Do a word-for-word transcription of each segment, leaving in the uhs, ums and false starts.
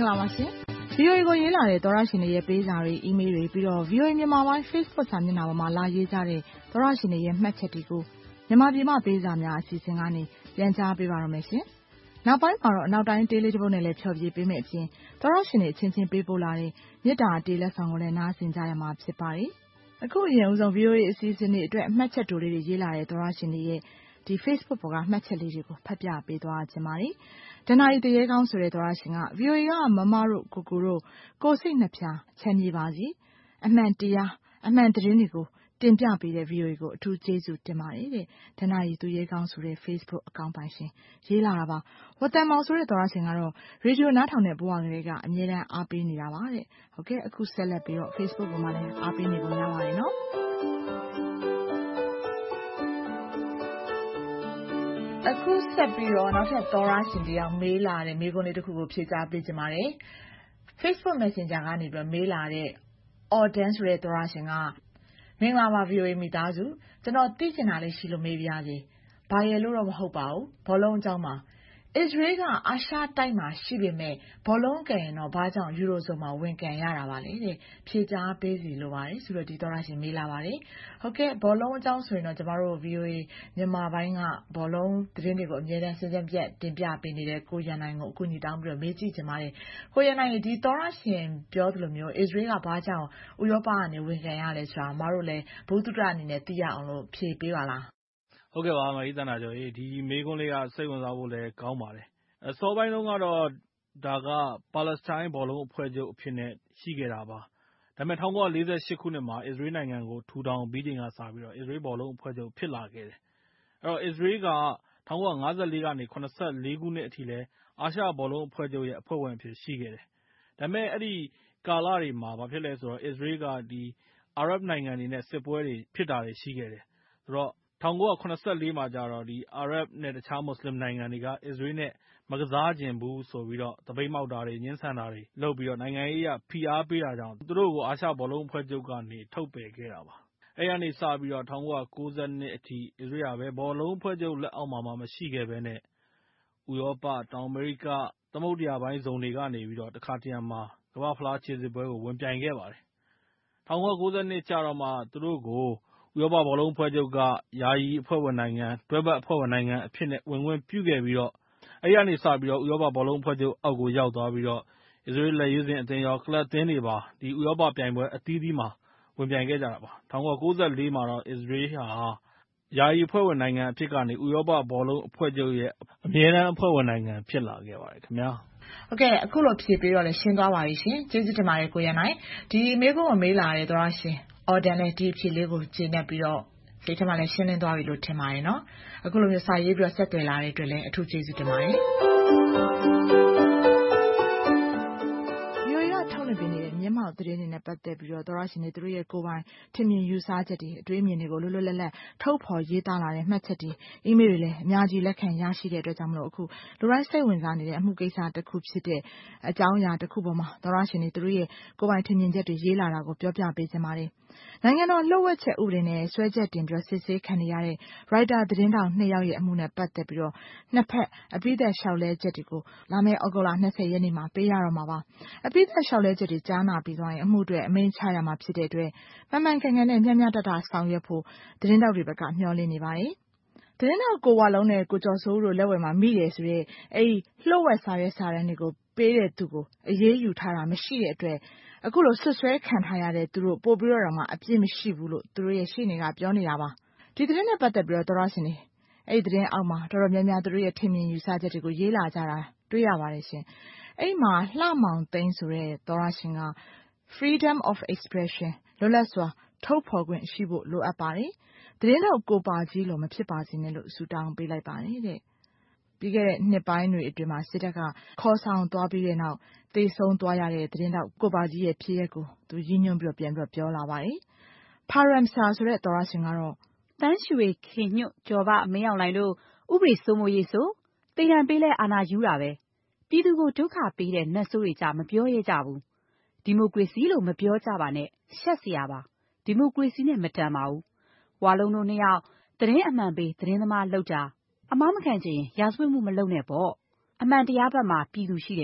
္ဂလာပါရှင်။ ဗွီအိုအေ ကိုရေးလာတဲ့သောရရှင်တွေရဲ့ပေးစာတွေ အီးမေးလ်တွေပြီးတော့ ဗွီအိုအေမြန်မာပိုင်း Facebook စာမျက်နှာပေါ်မှာလာရေးကြတဲ့သောရရှင်တွေရဲ့မှတ်ချက်တွေကိုမြန်မာပြည်မှာပေးစာများအစီအစဉ်ကနေပြန်ကြားပေးပါရမယ်ရှင်။နောက်ပိုင်းမှာတော့အနောက်တိုင်းတေးလေးတစ်ပုဒ်နဲ့လည်းဖြော်ပြပေးမယ်အပြင်သောရရှင်တွေအချင်းချင်းပေးပို့လာတဲ့မေတ္တာတေးလက်ဆောင်ကိုလည်းနားဆင်ကြရမှာဖြစ်ပါတယ်။အခုအရင်ဦးဆုံး ဗွီအိုအေအစီအစဉ်တွေအတွက်မှတ်ချက်တိုလေးတွေရေးလာတဲ့သောရရှင်တွေရဲ့ဒီ Facebook ပေါ်ကမှတ်ချက်လေးတွေကိုဖတ်ပြပေးသွားခြင်းပါတယ်။ဒဏ္ဍာရီတရေကောင်းဆိုတဲ့သောရရှင်က ဗွီအိုအေကမမတို့ကိုကိုတို့ကိုစိတ်နှဖျားချမ်းမြေပါစေ။အမှန်တရားအမှန်သတင်းတွေကိုတင်ပြပေးတဲ့ ဗွီအိုအေကိုအထူးကျေးဇူးတင်ပါတယ်တဲ့။ဒဏ္ဍာရီသူရဲကောင်းဆိုတဲ့ Facebook အကောင့်ပိုင်ရှင်ရေးလာတာပါ။ဝတ်တန်မောင်ဆိုတဲ့သောရရှင်ကတော့ရေဒီယိုနားထောင်တဲ့ဘဝကလေးကအမြဲတမ်းအားပေးနေတာပါတဲ့။ဟုတ်ကဲ့အခုဆက်လက်ပြီးတော့ Facebook ပေါ်မှာလည်းအားပေးနေပုံရပါတယ်နော်။အခုဆက်ပြီးတော့နောက်ထပ်သောရရှင်တယောက်မေးလာတဲ့မေးခွန်းလေးတစ်ခုကိုဖြေကြားပေးချင်ပါတယ်။ Facebook Messenger ကနေပြီးမေးလာတဲ့ Auden ဆိုတဲ့သောရရှင်ကမင်္ဂလာပါ ဗွီအိုအေ မိသားစုကျွန်တော်သိချင်တာလေးရှိလို့မေးပြရစီ။ဘာရယ်လို့တော့မဟုတ်ပါဘူး။ဘောလုံးအကြောင်းပါ။အစ္စရေးကအာရှတိုက်မှာရှိပေမဲ့ဘောလုံးကန်ရင်တော့ဘာကြောင့်ယူရိုဇုံမှာဝင်ကန်ရတာပါလဲတဲ့။ဖြေကြားပေးစီလိုပါတယ်ဆိုတော့ဒီသောရရှင်မေးလာပါတယ်။ဟုတ်ကဲ့ဘောလုံးအကြောင်းဆိုရင်တော့ကျမတို့ ဗွီအိုအေမြန်မာပိုင်းကဘောလုံးသတင်းတွေကိုအမြဲတမ်းစင်စင်ပြတ်တင်ပြပေးနေတဲ့ကိုရန်နိုင်ကိုအခုညီတောင်းပြီးတော့မေးကြည့်ချင်ပါတယ်။ကိုရန်နိုင်ဒီသောရရှင်ပြောသလိုမျိုးအစ္စရေးကဘာကြောင့်ဥရောပကနေဝင်ကန်ရလဲဆိုတာမတို့လည်းဘုဒ္ဓတအနေနဲ့သိရအောင်လို့ဖြေပေးပါလား။ဟုတ်ကဲ့ပါမကြီးတန်းတာကျော်ရေဒီမေးခွန်းလေးကစိတ်ဝင်စားဖို့လည်းကောင်းပါတယ်။အစောပိုင်းတုန်းကတော့ဒါကပါလက်စတိုင်းဘောလုံးအဖွဲ့ချုပ်အဖြစ်နဲ့ရှိခဲ့တာပါ။ဒါပေမဲ့၁၉၄၈ခုနှစ်မှာအစ္စရေးနိုင်ငံကိုထူထောင်ပြီးချိန်ကစပြီးတော့အစ္စရေးဘောလုံးအဖွဲ့ချုပ်ဖြစ်လာခဲ့တယ်။အဲ့တော့အစ္စရေးက၁၉၅၄ကနေ၇၄ခုနှစ်အထိလဲအာရှဘောလုံးအဖွဲ့ချုပ်ရဲ့အဖွဲ့ဝင်အဖြစ်ရှိခဲ့တယ်။ဒါပေမဲ့အဲ့ဒီကာလတွေမှာဘာဖြစ်လဲဆိုတော့အစ္စရေးကဒီအာရပ်နိုင်ငံတွေနဲ့စစ်ပွဲတွေဖြစ်တာတွေရှိခဲ့တယ်။ဆိုတော့၁၉၇၄မှာကျတော့ဒီအာရပ်နဲ့တခြားမွတ်စလင်နိုင်ငံတွေကအစ္စရေးနဲ့မကစားချင်ဘူးဆိုပြီးတော့သပိတ်မှောက်တာတွေငြင်းဆန်တာတွေလုပ်ပြီးတော့နိုင်ငံရေးအရဖိအားပေးတာကြောင့်သူတို့ကိုအာရှဘောလုံးအဖွဲ့ချုပ်ကနေထုတ်ပယ်ခဲ့တာပါ။အဲ့ဒီကနေစပြီးတော့၁၉၉၂အထိအစ္စရေးကပဲဘောလုံးအဖွဲ့ချုပ်လက်အောက်မှာမှမရှိခဲ့ဘဲနဲ့ဥရောပတောင်အမေရိကသမုဒ္ဒရာပိုင်းဇုံတွေကနေပြီးတော့တခါတရံမှာကမ္ဘာ့ဖလားခြေစစ်ပွဲကိုဝင်ပြိုင်ခဲ့ပါတယ်။၁၉၉၂ကျတော့မှသူတို့ကိုဥရောပဘောလုံးအဖွဲ့ချုပ်ကယာယီအဖွဲ့ဝင်နိုင်ငံတွဲဘက်အဖွဲ့ဝင်နိုင်ငံအဖြစ်နဲ့ဝင်ခွင့်ပြုခဲ့ပြီးတော့အဲဒီကနေစပြီးတော့ဥရောပဘောလုံးအဖွဲ့ချုပ်အောက်ကိုရောက်သွားပြီးတော့အစ္စရေးလက်ရွေးစင်အသင်းရောကလပ်အသင်းတွေပါဒီဥရောပပြိုင်ပွဲအသီးသီးမှာဝင်ပြိုင်ခဲ့ကြတာပါ။၁၉၉၄မှာတော့အစ္စရေးဟာယာယီအဖွဲ့ဝင်နိုင်ငံအဖြစ်ကနေဥရောပဘောလုံးအဖွဲ့ချုပ်ရဲ့အမြဲတမ်းအဖွဲ့ဝင်နိုင်ငံဖြစ်လာခဲ့ပါတယ်ခင်ဗျာ။ဟုတ်ကဲ့အခုလိုဖြေပေးတော့လည်းရှင်းသွားပါပြီရှင်။ကျေးဇူးတင်ပါတယ်ကိုရန်နိုင်။ဒီမေးခွန်းကိုမေးလာတဲ့သောရရှင်အော်ဒန်နဲ့ဒီအဖြေလေးကိုကျေနပ်ပြီးတော့စိတ်ထဲမှာလည်းရှင်းလင်းသွားပြီလို့ထင်ပါတယ်နော်။အခုလိုမျိုးစာရေးပြီးတော့ဆက်သွယ်လာတဲ့အတွက်လည်းအထူးကျေးဇူးတင်ပါတယ်။ထုတ်လွှင့်ပေးနေတဲ့မျက်မှောက်သတင်းတွေနဲ့ပတ်သက်ပြီးတော့သောရရှင်တွေသူတို့ရဲ့ကိုယ်ပိုင်ထင်မြင်ယူဆချက်တွေအတွေးအမြင်တွေကိုလွတ်လွတ်လပ်လပ်ထုတ်ဖော်ရေးသားလာတဲ့မှတ်ချက်တွေအီးမေးလ်တွေလည်းအများကြီးလက်ခံရရှိတဲ့အတွက်ကြောင့်မလို့အခုလူတိုင်းစိတ်ဝင်စားနေတဲ့အမှုကိစ္စတစ်ခုဖြစ်တဲ့အကြောင်းအရာတစ်ခုပေါ်မှာသောရရှင်တွေသူတို့ရဲ့ကိုယ်ပိုင်ထင်မြင်ချက်တွေရေးလာတာကိုပြောပြပေးချင်ပါတယ်။နိုင်ငံတော်လှုပ်ဝက်ချက်ဥပဒေနဲ့ဆွဲချက်တင်ပြီးစစ်ဆေးခံနေရတဲ့ရိုက်တာသတင်းတောက်နှစ်ယောက်ရဲ့အမှုနဲ့ပတ်သက်ပြီးတော့နှစ်ဖက်အပိသက်လျှောက်လဲချက်တွေကိုလာမယ့်ဩဂုတ်လ၂၀ရက်နေ့မှာပေးရတော့မှာပါ။အပိသက်လျှောက်လဲချက်တွေကြားနာပြီးသွားရင်အမှုအတွက်အမိန့်ချရမှာဖြစ်တဲ့အတွက်မှန်မှန်ကန်ကန်နဲ့မျှမျှတတဆောင်ရွက်ဖို့သတင်းတောက်တွေဘက်ကမျှော်လင့်နေပါတယ်။သတင်းတောက်ကိုဝလုံးနဲ့ကိုကျော်စိုးဦးတို့လက်ဝယ်မှာမိတယ်ဆိုတဲ့အဲဒီလှုပ်ဝက်စာရွက်စာတမ်းတွေကိုပေးတဲ့သူကိုအရေးယူထားတာမရှိတဲ့အတွက်အခုလိုဆွဆွဲခံထားရတဲ့သူတို့ပို့ပြီးတော့မှအပြစ်မရှိဘူးလို့သူတို့ရဲ့ရှေ့နေကပြောနေတာပါ။ဒီသတင်းနဲ့ပတ်သက်ပြီးတော့သောရရှင်တွေအဲဒီသတင်းအောက်မှာတော်တော်များများသူတို့ရဲ့ထင်မြင်ယူဆချက်တွေကိုရေးလာကြတာတွေ့ရပါတယ်ရှင်။အဲဒီမှာလှမောင်သိန်းဆိုတဲ့သောရရှင်က freedom of expression လွတ်လပ်စွာထုတ်ဖော်ခွင့်ရှိဖို့လိုအပ်ပါတယ်။သတင်းတော့ကိုပါကြီးလို့မဖြစ်ပါစေနဲ့လို့ဆုတောင်းပေးလိုက်ပါတယ်တဲ့။ပြီးခဲ့တဲ့နှစ်ပိုင်းတွေအတွင်းမှာစစ်တပ်ကခေါ်ဆောင်သွားပြီးတဲ့နောက်သေဆုံးသွားရတဲ့သတင်းတော့ကိုပါကြီးရဲ့ဖြစ်ရပ်ကိုသူရည်ညွှန်းပြီးတော့ပြန်ပြီးပြောလာပါတယ်။ဖာရမ်ဆာဆိုတဲ့သောရရှင်ကတော့တန်းရွှေခင်ညွတ်ကျော်ဘမင်းအောင်လှိုင်တို့ဥပဒေစိုးမိုးရေးဆိုတေတံပေးလဲအာဏာယူတာပဲပြည်သူကိုဒုက္ခပေးတဲ့နတ်ဆိုးတွေကြမပြောရဲကြဘူးဒီမိုကရေစီလို့မပြောကြပါနဲ့ရှက်စရာပါဒီမိုကရေစီနဲ့မတန်ပါဘူးဝါလုံးတို့နှစ်ယောက်သတင်းအမှန်ပေးသတင်းသမားလောက်တာအမားမခံချင်ရာဇဝတ်မှုမလုပ်နဲ့ပေါ့အမှန်တရားဘက်မှာပြည်သူရှိတယ်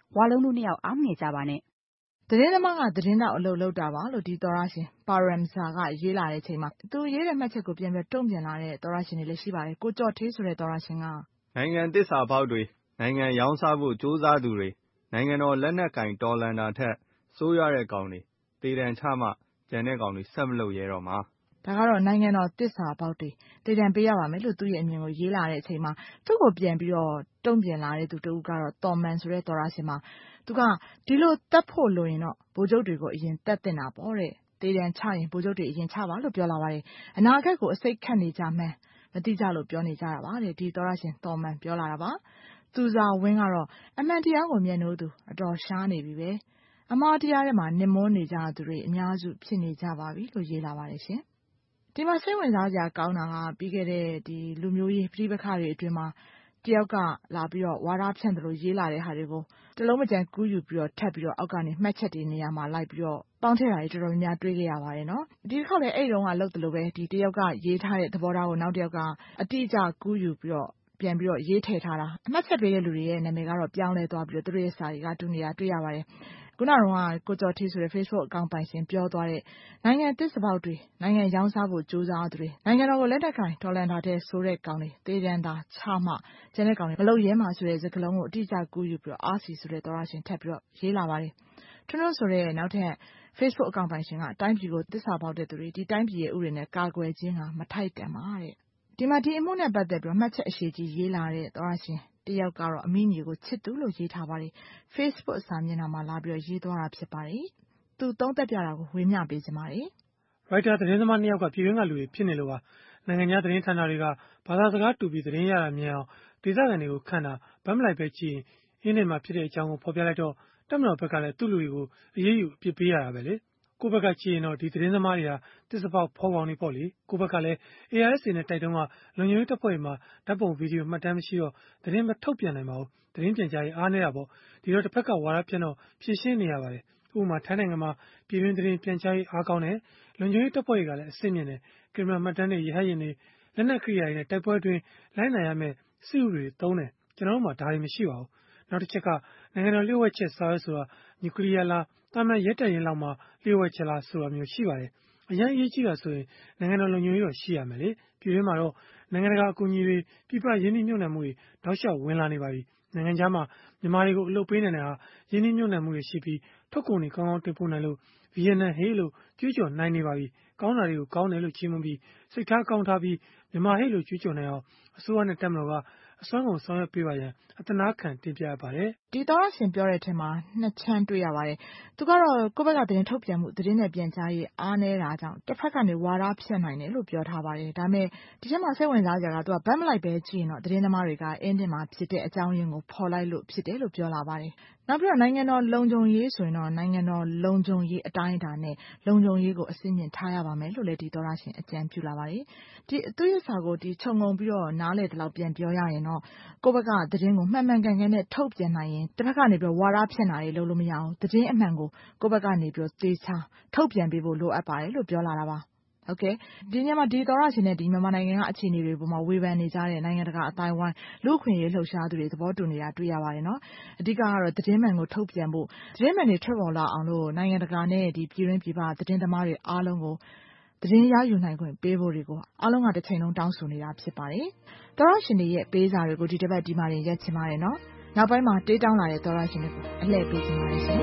ဝါလုံးတို့နှစ်ယောက်အားမငယ်ကြပါနဲ့သတင်းသမားကသတင်းတောက်အလုပ်လုပ်တာပါလို့ဒီသောရရှင်ပါရမ်ဇာကရေးလာတဲ့အချိန်မှာသူရေးတဲ့မှတ်ချက်ကိုပြန်ပြီးတုံ့ပြန်လာတဲ့သောရရှင်တွေလည်းရှိပါတယ်ကိုကျော်ထေးဆိုတဲ့သောရရှင်ကနိုင်ငံသစ္စာဖောက်တွေနိုင်ငံရောင်းစားဖို့စ조사သူတွေနိုင်ငံတော်လက်နက်ကင်တော်လန်တာထက်စိုးရတဲ့ကောင်တွေတေတံချမှကျန်တဲ့ကောင်တွေဆက်မလုပ်ရဲတော့မှာဒါကတော့နိုင်ငံတော်သစ္စာဖောက်တွေတေတံပေးရပါမယ်လို့သူ့ရဲ့အမြင်ကိုရေးလာတဲ့အချိန်မှာသူ့ကိုပြန်ပြီးတော့တုံ့ပြန်လာတဲ့သူတဦးကတော့တော်မန်ဆိုတဲ့သောရရှင်မှာသူကဒီလိုတတ်ဖို့လိုရင်တော့ဗိုလ်ချုပ်တွေကိုအရင်တတ်တင်တာပေါ့တဲ့တေတံချရင်ဗိုလ်ချုပ်တွေအရင်ချပါလို့ပြောလာပါတယ်အနာဂတ်ကိုအစိတ်ခတ်နေကြမှန်းမတိကြလို့ပြောနေကြတာပါတဲ့ဒီသောရရှင်တော်မန်ပြောလာတာပါသူစာဝင်းကတော့အမှန်တရားကိုမျက်နှိုးသူအတော်ရှားနေပြီပဲအမှားတရားထဲမှာနစ်မွန်းနေကြသူတွေအများစုဖြစ်နေကြပါပြီလို့ရေးလာပါတယ်ရှင်ဒီမှာစိတ်ဝင်စားစရာကောင်းတာကပြီးခဲ့တဲ့ဒီလူမျိုးရေးပြည်ပခါတွေအတွင်းမှာတယောက်ကလာပြီးတော့ဝါဒဖြန့်တယ်လို့ရေးလာတဲ့ဟာတွေကိုတလုံးမကြံကူးယူပြီးတော့ထပ်ပြီးတော့အောက်ကနေမှတ်ချက်တွေနေရာမှာလိုက်ပြီးတော့ပေါင်းထည့်တာတွေတော်တော်များများတွေးခဲ့ရပါတယ်နော်ဒီတစ်ခေါက်လည်းအဲ့တုန်းကလုပ်တယ်လို့ပဲဒီတယောက်ကရေးထားတဲ့သဘောထားကိုနောက်တစ်ယောက်ကအတိအကျကူးယူပြီးတော့ပြန်ပြီးတော့ရေးထည့်ထားတာအမှတ်ချက်ပေးတဲ့လူတွေရဲ့နာမည်ကတော့ပြောင်းလဲသွားပြီးတော့သူတို့ရဲ့စာတွေကတူနေတာတွေ့ရပါတယ်ခုနကတော့ကိုကျော်ထေးဆိုတဲ့ Facebook အကောင့်ပိုင်ရှင်ပြောသွားတဲ့နိုင်ငံသစ္စာဖောက်တွေနိုင်ငံရောင်းစားဖို့ကြိုးစားသူတွေနိုင်ငံတော်ကိုလက်နက်ကင်တော်လန်တာတဲ့ဆိုတဲ့ကောင်တွေတေးတန်းတာချမှကျန်တဲ့ကောင်တွေမလုပ်ရဲမှာဆိုတဲ့စကားလုံးကိုအတိအကျကူးယူပြီးတော့အားစီဆိုတဲ့သောရရှင်ထပ်ပြီးတော့ရေးလာပါတယ်ထွန်းထွန်းဆိုတဲ့နောက်ထပ် Facebook အကောင့်ပိုင်ရှင်ကတိုင်းပြည်ကိုသစ္စာဖောက်တဲ့သူတွေဒီတိုင်းပြည်ရဲ့ဥပဒေနဲ့ကာကွယ်ခြင်းကမထိုက်တန်ပါတဲ့ဒီမှာဒီအမှုနဲ့ပတ်သက်ပြီးမှတ်ချက်အရှိကြီးရေးလာတဲ့သောရရှင်တယောက်ကတော့အမိညီကိုချစ်သူလို့ရေးထားပါတယ် Facebook စာမျက်နှာမှာလာပြီးတော့ရေးသွားတာဖြစ်ပါတယ်သူသုံးသက်ပြတာကိုဝေမျှပေးစပါတယ်ရိုက်တာသတင်းသမားနှစ်ယောက်ကပြည်တွင်းကလူတွေဖြစ်နေလို့ပါနိုင်ငံခြားသတင်းဌာနတွေကဘာသာစကားတူပြီးသတင်းရတာမြင်အောင်ဒေသခံတွေကိုခန့်တာဗတ်မလိုက်ပဲကြည့်ရင်အင်းနေမှာဖြစ်တဲ့အကြောင်းကိုဖော်ပြလိုက်တော့တက်မတော်ဘက်ကလည်းသူ့လူတွေကိုအရေးယူအပြစ်ပေးရတာပဲလေကိုယ့်ဘက်ကကြည့်ရင်တော့ဒီသတင်းသမားတွေဟာသစ္စာဖောက်ဖော်ကောင်တွေပေါ့လေကိုယ့်ဘက်ကလည်း A R S A နဲ့တိုက်တုန်းကလုံခြုံရေးတပ်ဖွဲ့တွေမှာဓာတ်ပုံဗီဒီယိုမှတ်တမ်းမရှိတော့သတင်းမထုတ်ပြန်နိုင်ပါဘူးသတင်းပြန်ကြားရေးအားနည်းတာပေါ့ဒီတော့တစ်ဖက်ကဝါဒပြန်တော့ဖြည့်ရှင်းနေရပါတယ်ဥပမာထိုင်းနိုင်ငံမှာပြည်တွင်းသတင်းပြန်ကြားရေးအားကောင်းတယ်လုံခြုံရေးတပ်ဖွဲ့တွေကလည်းအဆင့်မြင့်တယ်ကင်မရာမှတ်တမ်းတွေရဟတ်ရင်တွေလက်နက်ကိရိယာတွေနဲ့တိုက်ပွဲအတွင်းလိုက်နိုင်ရမယ့်စစ်ဥပဒေသုံးတယ်ကျွန်တော်တို့မှာဒါတွေမရှိပါဘူးနောက်တစ်ချက်ကနိုင်ငံတော်လျှို့ဝှက်ချက်စာရွက်ဆိုတာနျူကလ িয়ার လားတာမန်ရဲတပ်ရင်းလောက်မှာလျှို့ဝှက်ချက်လားဆိုတာမျိုးရှိပါတယ်အရင်အရေးကြီးတာဆိုရင်နိုင်ငံတော်လုံခြုံရေးတော့ရှိရမယ်လေပြည်တွင်းမှာတော့နိုင်ငံတကာအကူအညီတွေပြည်ပရင်းနှီးမြှုပ်နှံမှုတွေတောက်လျှောက်ဝင်လာနေပါပြီနိုင်ငံခြားမှာမြန်မာတွေကိုအလုပ်ပေးနေတဲ့ဟာရင်းနှီးမြှုပ်နှံမှုတွေရှိပြီးထုတ်ကုန်တွေကောင်းကောင်းတင်ပို့နိုင်လို့ဗီယက်နမ်ဟေးလို့ကြွေးကြော်နိုင်နေပါပြီကောင်းတာတွေကိုကောင်းတယ်လို့ချီးမွမ်းပြီးစိတ်ထားကောင်းထားပြီးမြန်မာဟေးလို့ကြွေးကြော်နိုင်အောင်အစိုးရနဲ့တပ်မတော်ကအစွမ်းကုန်ဆောင်ရွက်ပေးပါရန်အသနာခံတင်ပြရပါတယ်ဒီသောရရှင်ပြောတဲ့အထက်မှာနှစ်ချမ်းတွေ့ရပါတယ်သူကတော့ကိုယ့်ဘက်ကသတင်းထုတ်ပြန်မှုသတင်းနဲ့ပြန်ကြားရေးအားနည်းတာကြောင့်တစ်ဖက်ကနေဝါဒဖြန့်နိုင်တယ်လို့ပြောထားပါတယ်ဒါပေမဲ့ဒီချက်မှာစိတ်ဝင်စားကြတာကသူကဗတ်မလိုက်ပဲကြည့်ရင်တော့သတင်းသမားတွေကအင်းတင်မှာဖြစ်တဲ့အကြောင်းရင်းကိုဖော်လိုက်လို့ဖြစ်တယ်လို့ပြောလာပါတယ်နောက်ပြီးတော့နိုင်ငံတော်လုံခြုံရေးဆိုရင်တော့နိုင်ငံတော်လုံခြုံရေးအတိုင်းအတာနဲ့လုံခြုံရေးကိုအစိမ့်မြင့်ထားရပါမယ်လို့လည်းဒီသောရရှင်အကြံပြုလာပါတယ်ဒီသူ့ရဲ့စာကိုဒီခြုံငုံပြီးတော့နားလေတလောက်ပြန်ပြောရရင်တော့ကိုယ့်ဘက်ကသတင်းကိုမှန်မှန်ကန်ကန်နဲ့ထုတ်ပြန်နိုင်ရင်တစ်ဖက်ကနေပြီးဝါဒဖြန့်တာတွေလုပ်လို့မရအောင်သတင်းအမှန်ကိုကိုယ့်ဘက်ကနေပြီးသေချာထုတ်ပြန်ပေးဖို့လိုအပ်ပါတယ်လို့ပြောလာတာပါโอเคဒီညမှာဒီသောရရှင်နဲ့ဒီမြန်မာနိုင်ငံကအခြေအနေတွေပေါ်မှာဝေဖန်နေကြတဲ့နိုင်ငံတကာအတိုင်းဝိုင်းလူခွင့်ရေးလှုပ်ရှားသူတွေသဘောတူနေတာတွေ့ရပါတယ်နော်အဓိကကတော့သတင်းမှန်ကိုထုတ်ပြန်ဖို့သတင်းမှန်တွေထွက်ပေါ်လာအောင်လို့နိုင်ငံတကာနဲ့ဒီပြည်တွင်းပြည်ပသတင်းသမားတွေအားလုံးကိုသတင်းရယူနိုင်ခွင့်ပေးဖို့တွေကိုအားလုံးကတစ်ချိန်လုံးတောင်းဆိုနေတာဖြစ်ပါတယ်သောရရှင်တွေရဲ့ပေးစာတွေကိုဒီတစ်ပတ်ဒီမှာရင်ရက်ချင်ပါတယ်နော်နောက်ပိုင်းမှာတေးတောင်းလာတဲ့သောရရှင်တွေကိုအလှည့်ပေးချင်ပါတယ်ရှင်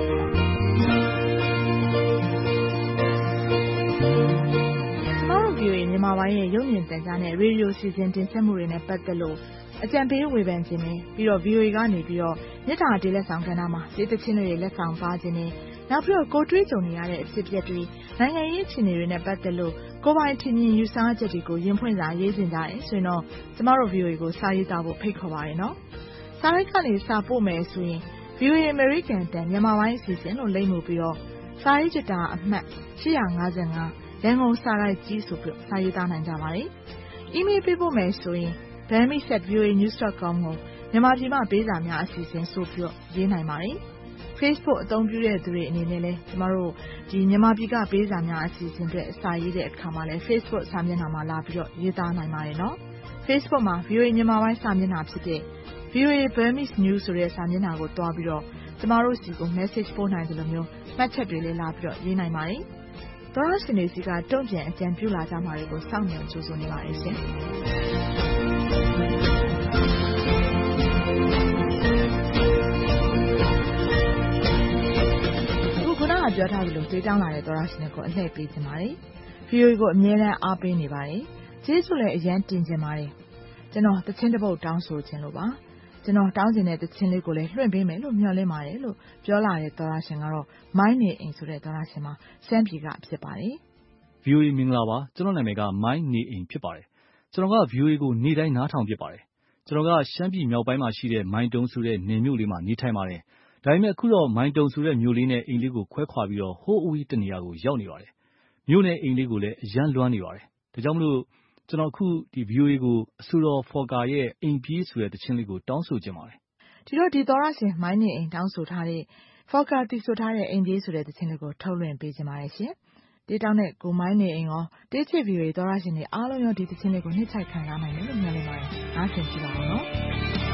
ဗီအိုအေမြန်မာပိုင်းရဲ့ရုပ်မြင်သံကြားနဲ့ရေဒီယိုစီစဉ်တင်ဆက်မှုတွေနဲ့ပတ်သက်လို့အကြံပေးဝေဖန်ခြင်းနဲ့ပြီးတော့ ဗီအိုအေ ကနေပြီးတော့မြစ်တာတေးလက်ဆောင်ကဏ္ဍမှာဒေသချင်းတွေလက်ဆောင်ပါခြင်းနဲ့နောက်ပြီးတော့ကိုတွေးကြုံနေရတဲ့အဖြစ်အပျက်တွေနိုင်ငံရေးအခြေအနေတွေနဲ့ပတ်သက်လို့ကိုယ်ပိုင်ထင်မြင်ယူဆချက်တွေကိုရင်ဖွင့်စာရေးတင်ကြတယ်ဆိုရင်တော့ကျမတို့ ဗီအိုအေ ကိုစာရေးသားဖို့ဖိတ်ခေါ်ပါရနော်စာရိုက်ကနေစာပို့မယ်ဆိုရင် ဗီအိုအေ American တန်မြန်မာပိုင်းအစီအစဉ်လို့လိမ့်မှုပြီးတော့စာရေးချတာအမှတ်ရှစ်၅၅ရန်ကုန်စာရိုက်ကြီးဆိုပြီးစာရေးသားနိုင်ကြပါတယ်။ အီးမေးလ်ပေးပို့မယ်ဆိုရင် ဘန်မီ at ဗီအိုအေ news dot com ကိုမြန်မာပြည်မှာပေးစာများအစီအစဉ်ဆိုပြီးရေးနိုင်ပါတယ်။ Facebook အသုံးပြုတဲ့သူတွေအနေနဲ့လည်းကျမတို့ဒီမြန်မာပြည်ကပေးစာများအစီအစဉ်တွေစာရေးတဲ့အခါမှာလည်း Facebook စာမျက်နှာမှာလာပြီးတော့ရေးသားနိုင်ပါတယ်နော်။ Facebook မှာ ဗီအိုအေ မြန်မာပိုင်းစာမျက်နှာဖြစ်တဲ့ ဗဗီအိုအေ Burmese News ဆိုတဲ့စာမျက်နှာကိုတွားပြီးတော့ကျမတို့စီကို message ပို့နိုင်တယ်လို့မျိုးမှတ်ချက်တွေလည်းလာပြီးတော့ရေးနိုင်ပါတယ်။သောရရှင်တွေစီကတုံ့ပြန်အကြံပြုလာကြမှာတွေကိုစောင့်မျှော်ကြိုးဆိုနေပါတယ်ရှင်။ပြောထားသလိုတေးတောင်းလာတဲ့သောရရှင်တွေကိုအလှည့်ပေးချင်ပါတယ်။ ဗီအိုအေကိုအမြဲတမ်းအားပေးနေပါတယ်။ကျေးဇူးလည်းအရန်တင်ချင်ပါတယ်။ကျွန်တော်သချင်းတစ်ပုဒ်တောင်းဆိုခြင်းလို့ပါ။ကျွန်တော်တောင်းချင်တဲ့သချင်းလေးကိုလည်းလွှင့်ပေးမယ်လို့မျှော်လင့်ပါတယ်လို့ပြောလာတဲ့သောရရှင်ကတော့မိုင်းနေအိမ်ဆိုတဲ့သောရရှင်မှာရှမ်းပြည်ကဖြစ်ပါတယ်။ ဗီအိုအေမင်္ဂလာပါ။ကျွန်တော်နာမည်ကမိုင်းနေအိမ်ဖြစ်ပါတယ်။ကျွန်တော်ကဗီအိုအေကိုနေ့တိုင်းနားထောင်ဖြစ်ပါတယ်။ကျွန်တော်ကရှမ်းပြည်မြောက်ပိုင်းမှာရှိတဲ့မိုင်းတုံဆိုတဲ့နယ်မြို့လေးမှာနေထိုင်ပါတယ်။ဒါပေမဲ့အခုတော့မိုင်းတုံဆိုတဲ့မြို့လေးနဲ့အိမ်လေးကိုခွဲခွာပြီးတော့ဟိုးအဝေးတနေရာကိုရောက်နေပါတယ်။မြို့နဲ့အိမ်လေးကိုလည်းအရန်လွမ်းနေပါတယ်။ဒါကြောင့်မလို့ကျွန်တော်အခုဒီ ဗီအိုအေကိုအဆိုတော်ဖော်ကာရဲ့အိမ်ပြေးဆိုတဲ့တခြင်းလေးကိုတောင်းဆိုခြင်းပါတယ်။ဒီတော့ဒီသောရရှင်မိုင်းနေအိမ်တောင်းဆိုထားတဲ့ဖော်ကာတီဆိုထားတဲ့အိမ်ပြေးဆိုတဲ့တခြင်းလေးကိုထုတ်လွှင့်ပေးခြင်းပါတယ်ရှင်။တေးတောင်းတဲ့ကိုမိုင်းနေအိမ်ရောတေးချစ် ဗီအိုအေသောရရှင်တွေအားလုံးရောဒီတခြင်းလေးကိုနှိမ့်ချိုက်ခံစားနိုင်တယ်လို့မျှော်လင့်ပါတယ်။အားဆင်ကြပါဦးနော်။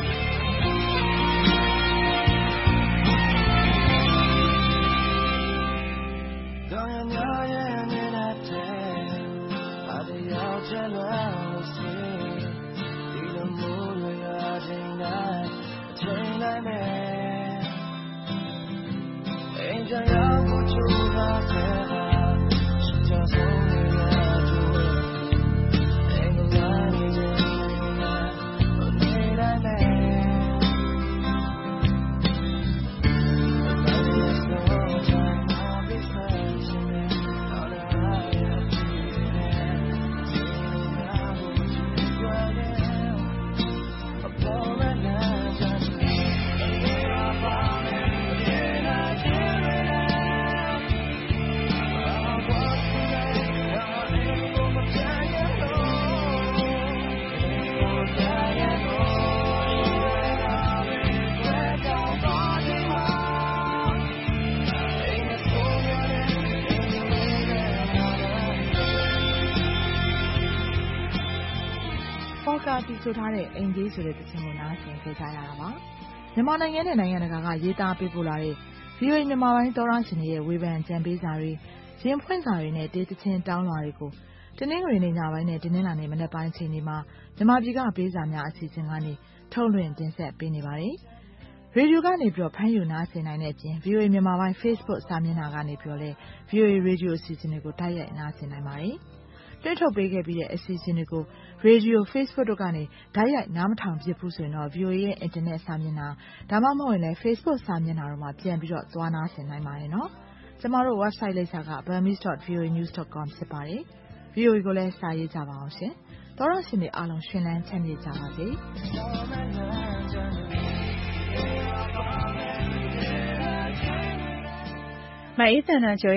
ဖော်ကာတီဆိုထားတဲ့အိမ်ကြီးဆိုတဲ့တခြင်းကိုနားဆင်ကြရတာပါ။မြန်မာနိုင်ငံနဲ့နိုင်ငံတကာကရေးသားပေးပို့လာတဲ့ ဗီအိုအေမြန်မာပိုင်းသောရရှင်တွေရဲ့ဝေဖန်ကြံပေးစာတွေရင်ဖွင့်စာတွေနဲ့တေးတခြင်းတောင်းလွှာတွေကိုတနင်္ဂနွေနေ့ညပိုင်းနဲ့တင်းနှင်းလာနေ့မနက်ပိုင်းချိန်တွေမှာမြန်မာပြည်ကပေးစာများအစီအစဉ်ကနေထုတ်လွှင့်တင်ဆက်ပေးနေပါတယ်။ရေဒီယိုကနေပြီးတော့ဖမ်းယူနားဆင်နိုင်တဲ့အပြင် ဗီအိုအေမြန်မာပိုင်း Facebook စာမျက်နှာကနေပြီးတော့လည်း ဗီအိုအေရေဒီယိုအစီအစဉ်တွေကိုတိုက်ရိုက်နားဆင်နိုင်ပါတယ်။တွဲထုတ်ပေးခဲ့ပြီးတဲ့အစီအစဉ်တွေကိုရေဒီယို Facebook တို့ကနေဓာတ်ရိုက်နားမထောင်ဖြစ်ဘူးဆိုရင်တော့ ဗီအိုအေရဲ့အင်တာနက်စာမျက်နှာဒါမှမဟုတ်ရင်လည်း Facebook စာမျက်နှာတို့မှာပြန်ပြီးတော့သွားနားဆင်နိုင်ပါတယ်နော်။ကျမတို့ website လိပ်စာက burmese dot v o a news dot com ဖြစ်ပါတယ်။ ဗီအိုအေကိုလည်းစာရေးကြပါအောင်ရှင်။သောရရှင်တွေအားလုံးရှင်လန်းချမ်းမြေ့ကြပါစေ။မအေးသန္တာကျော်